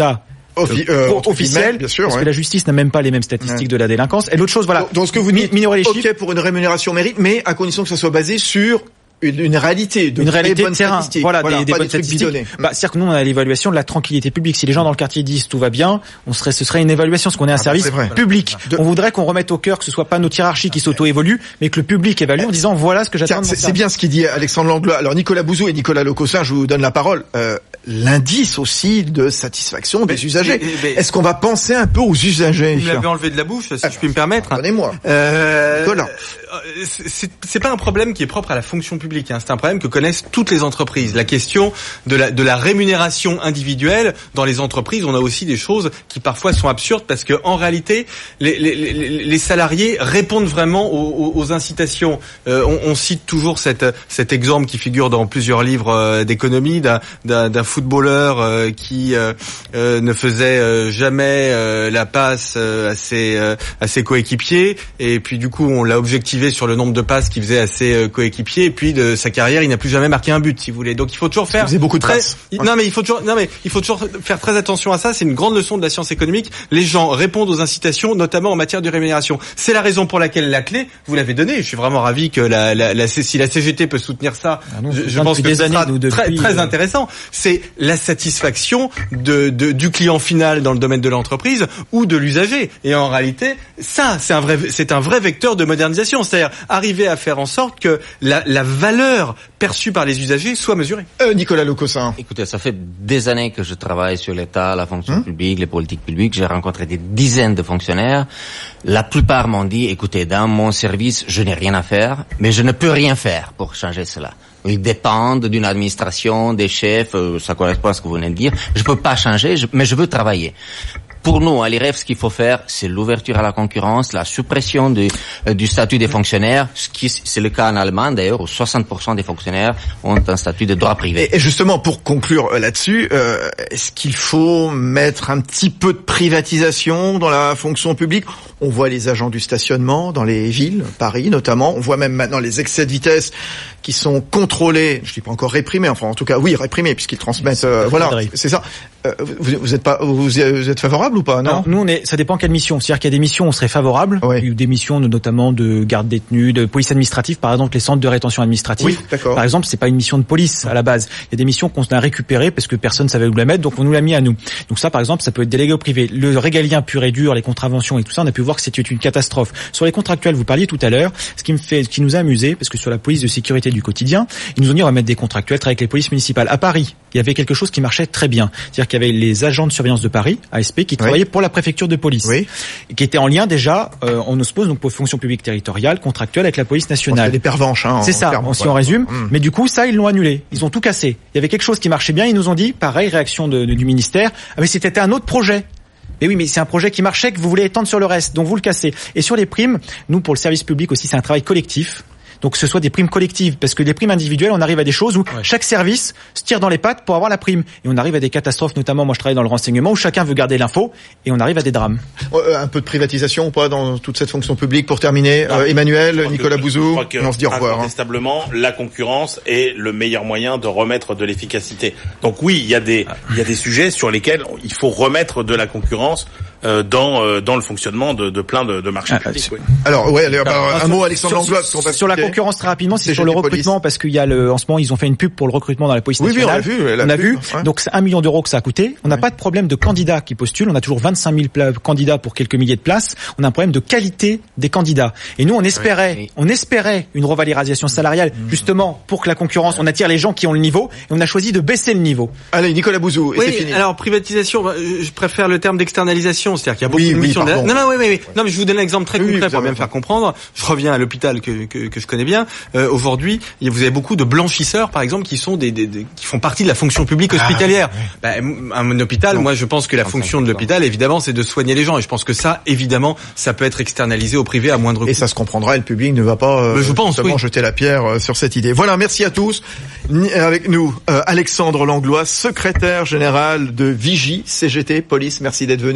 Offi- euh, pro- entre officielle, guillemets, bien sûr, parce ouais. que la justice n'a même pas les mêmes statistiques Ouais. de la délinquance. Et l'autre chose, voilà, Donc, donc ce que vous mi- dites, minorer les ok chiffres. pour une rémunération mérite, mais à condition que ça soit basé sur une, une réalité, de Une vraies réalité de bonnes terrain, statistiques. voilà, des, des pas bonnes trucs statistiques. bidonnés. Bah, c'est-à-dire que nous, on a l'évaluation de la tranquillité publique. Si les gens dans le quartier disent tout va bien, on serait, ce serait une évaluation, parce qu'on est un Ah bah, service c'est vrai. public. De- On voudrait qu'on remette au cœur que ce soit pas notre hiérarchie qui s'auto-évolue, mais que le public évalue en disant voilà ce que j'attends Tiens, de mon c'est, c'est service. bien ce qu'il dit Alexandre Langlois. Alors Nicolas Bouzou et Nicolas Locossin, je vous donne la parole. Euh, l'indice aussi de satisfaction des Mais- usagers. mais- mais- Est-ce qu'on va penser un peu aux usagers? Vous me l'avez enlevé de la bouche, si Ah, je puis me permettre. Pardonnez-moi. Euh, Nicolas. euh, c'est, c'est pas un problème qui est propre à la fonction publique. Hein. C'est un problème que connaissent toutes les entreprises. La question de la de la rémunération individuelle dans les entreprises, on a aussi des choses qui parfois sont absurdes parce que en réalité, les, les, les, les salariés répondent vraiment aux, aux, aux incitations. Euh, on, on cite toujours cette, cet exemple qui figure dans plusieurs livres euh, d'économie d'un, d'un, d'un footballeur euh, qui euh, euh, ne faisait euh, jamais euh, la passe euh, à ses euh, à ses coéquipiers, et puis du coup on l'a objectivé sur le nombre de passes qu'il faisait à ses euh, coéquipiers, et puis de sa carrière il n'a plus jamais marqué un but, si vous voulez. Donc il faut toujours faire Vous faisez beaucoup de très, passes. non mais il faut toujours non mais il faut toujours faire très attention à ça. C'est une grande leçon de la science économique. Les gens répondent aux incitations, notamment en matière de rémunération. C'est la raison pour laquelle la clé, vous l'avez donnée. Je suis vraiment ravi que la, la, la si la C G T peut soutenir ça. Ah non, je, c'est je bien pense depuis que des ce années, sera nous, très depuis, très euh, intéressant. C'est la satisfaction de, de du client final dans le domaine de l'entreprise ou de l'usager. Et en réalité, ça, c'est un vrai, c'est un vrai vecteur de modernisation. C'est-à-dire arriver à faire en sorte que la, la valeur perçue par les usagers soit mesurée. Euh, Nicolas Locossin. Écoutez, ça fait des années que je travaille sur l'État, la fonction publique, les politiques publiques. J'ai rencontré des dizaines de fonctionnaires. La plupart m'ont dit, écoutez, dans mon service, je n'ai rien à faire, mais je ne peux rien faire pour changer cela. Ils dépendent d'une administration, des chefs, euh, ça correspond à ce que vous venez de dire. Je peux pas changer, je, mais je veux travailler. Pour nous, à l'I R E F, ce qu'il faut faire, c'est l'ouverture à la concurrence, la suppression du, euh, du statut des fonctionnaires, ce qui c'est le cas en Allemagne d'ailleurs, où soixante pour cent des fonctionnaires ont un statut de droit privé. Et, et justement, pour conclure euh, là-dessus, euh, est-ce qu'il faut mettre un petit peu de privatisation dans la fonction publique? On voit les agents du stationnement dans les villes, Paris notamment. On voit même maintenant les excès de vitesse qui sont contrôlés. Je dis pas encore réprimés, enfin en tout cas oui réprimés puisqu'ils transmettent. Euh, voilà, c'est ça. Euh, vous, vous êtes pas, vous, vous êtes favorable ou pas? Non. Alors, nous, on est, ça dépend quelle mission. C'est-à-dire qu'il y a des missions où on serait favorable, Ouais. ou des missions de- notamment de garde détenus, de police administrative, par exemple les centres de rétention administrative. Oui, d'accord. Par exemple, c'est pas une mission de police à la base. Il y a des missions qu'on a récupérées parce que personne savait où la mettre, donc on nous l'a mis à nous. Donc ça, par exemple, ça peut être délégué au privé. Le régalien pur et dur, les contraventions et tout ça, on a pu voir que c'était une catastrophe. Sur les contractuels, vous parliez tout à l'heure, ce qui me fait, ce qui nous a amusé, parce que sur la police de sécurité du quotidien, ils nous ont dit on va mettre des contractuels, travailler avec les polices municipales. À Paris, il y avait quelque chose qui marchait très bien. C'est-à-dire qu'il y avait les agents de surveillance de Paris, A S P, qui travaillaient pour la préfecture de police. Oui. Et qui étaient en lien déjà, euh, on ospose donc pour fonction publique territoriale, contractuelle avec la police On fait nationale. des pervenches, hein. C'est en ça, termes, on, si voilà. on résume. Mmh. Mais du coup, ça, ils l'ont annulé. Ils ont tout cassé. Il y avait quelque chose qui marchait bien, ils nous ont dit, pareil, réaction de, de- du ministère, ah mais c'était un autre projet. Mais oui, mais c'est un projet qui marchait que vous voulez étendre sur le reste, donc vous le cassez. Et sur les primes, nous, pour le service public aussi, c'est un travail collectif. Donc que ce soit des primes collectives, parce que les primes individuelles, on arrive à des choses où chaque service se tire dans les pattes pour avoir la prime. Et on arrive à des catastrophes, notamment moi je travaille dans le renseignement, où chacun veut garder l'info, et on arrive à des drames. Euh, un peu de privatisation ou pas dans toute cette fonction publique pour terminer? Non. Euh, Emmanuel, Je crois Nicolas que- Bouzou, je crois que, on se dit au revoir. Hein. Incontestablement, la concurrence est le meilleur moyen de remettre de l'efficacité. Donc oui, il y a des il y a des sujets sur lesquels il faut remettre de la concurrence euh, dans euh, dans le fonctionnement de, de plein de, de marchés Ah, publics. Oui. Alors ouais, allez, alors, un sur- mot Alexandre sur- Langlois, parce qu'on va Sur la quitter. concurrence très rapidement, c'est C G sur le T Police. recrutement parce qu'il y a le, en ce moment ils ont fait une pub pour le recrutement dans la police Oui, oui, on nationale. l'a vu, la on a pub, vu. ouais. Donc c'est un million d'euros que ça a coûté. On n'a pas de problème de candidats qui postulent. On a toujours vingt-cinq mille pla- candidats pour quelques milliers de places. On a un problème de qualité des candidats. Et nous on espérait, Oui. on espérait une revalorisation salariale justement pour que la concurrence, on attire les gens qui ont le niveau. Et on a choisi de baisser le niveau. Allez, Nicolas Bouzou, et c'est Oui, fini. alors privatisation, bah, je je préfère le terme d'externalisation, c'est-à-dire qu'il y a beaucoup Oui, de oui, missions. de- pardon. Non, non, oui, oui, oui. Non, mais je vous donne un exemple très Oui, oui, concret vous pour avez bien me faire raison. comprendre. Je reviens à l'hôpital que, que que je connais bien. Euh, Aujourd'hui, il y a- vous avez beaucoup de blanchisseurs, par exemple, qui sont des, des, des- qui font partie de la fonction publique hospitalière. Bah, m- un hôpital, moi, je pense que la fonction de l'hôpital, évidemment, c'est de soigner les gens, et je pense que ça, évidemment, ça peut être externalisé au privé à moindre coût. Et ça se comprendra, le public ne va pas euh, Mais je pense, justement oui. jeter la pierre euh, sur cette idée. Voilà, merci à tous. Ni- Avec nous, euh, Alexandre Langlois, secrétaire général de Vigie, C G T Police. Merci d'être venu Merci.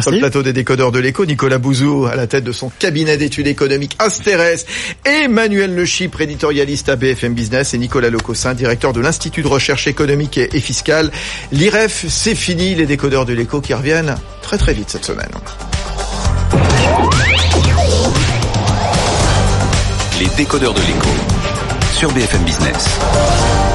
Merci. Sur le plateau des décodeurs de l'écho, Nicolas Bouzou à la tête de son cabinet d'études économiques Asterès, Emmanuel Le Chypre, éditorialiste à B F M Business, et Nicolas Lecossin, directeur de l'Institut de recherche économique et fiscale. L'I R E F, c'est fini, les décodeurs de l'écho qui reviennent très très vite cette semaine. Les décodeurs de l'écho sur B F M Business.